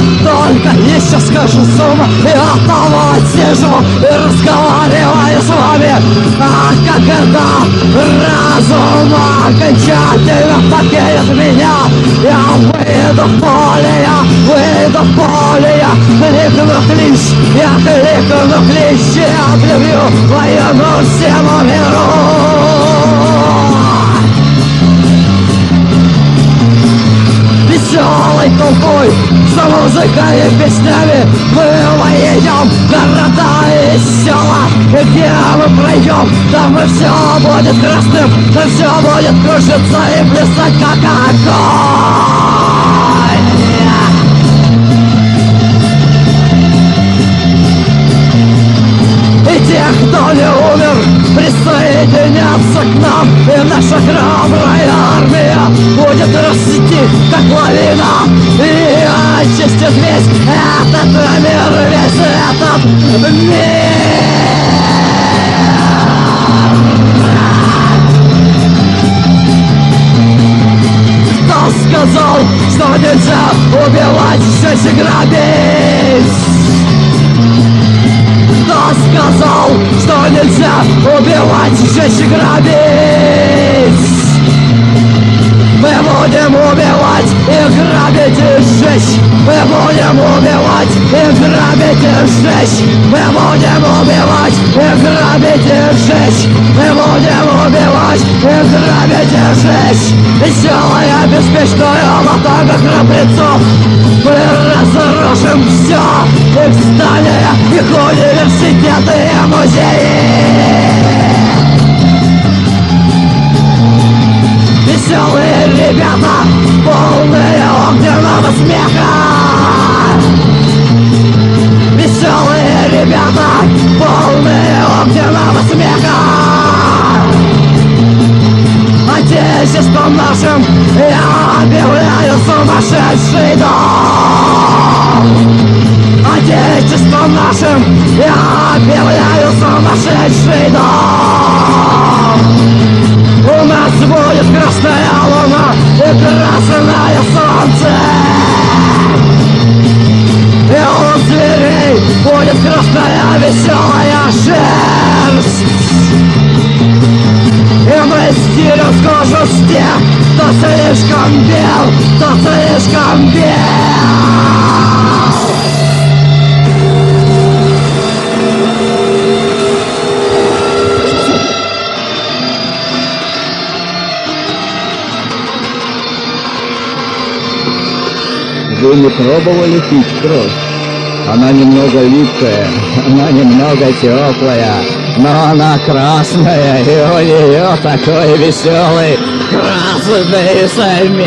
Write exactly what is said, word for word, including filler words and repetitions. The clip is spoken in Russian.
только еще скажу сумму, и от того сижу и разговариваю с вами. А когда разум окончательно покинет меня, я выйду в поле, я выйду в поле, я кликну клич, я кликну клич, я объявлю войну всему миру. Веселой толпой, за музыкой и песнями мы поедем в города и села. И где мы пройдем, там и все будет красным, там все будет кружиться и плясать как огонь. И тех, кто не умер, присоединятся к нам, и наша храбрая армия будет расти, как лавина, и очистит весь этот мир, весь этот мир. Кто сказал, что нельзя убивать, жечь и грабить? Кто сказал, что нельзя убивать, жечь и грабить? Мы будем убивать и грабить и сжечь. Мы будем убивать и грабить и сжечь. Мы будем убивать и грабить и сжечь. Мы будем убивать и грабить и сжечь. Веселая, беспечная ватага храбрецов. Мы разрушим все. Их здания, их университеты и музеи. Веселые ребята, полные огненного смеха. Веселые ребята, полные огненного смеха. Отечеством нашим я объявляю сумасшедший дом. Отечеством нашим я объявляю сумасшедший дом. У нас будет красная луна и красное солнце. И у зверей будет красная веселая шерсть. И мы стирим с кожи с тех, кто слишком бел, кто слишком бел. Вы не пробовали пить кровь? Она немного липкая, она немного теплая, но она красная, и у нее такой веселый красный смех.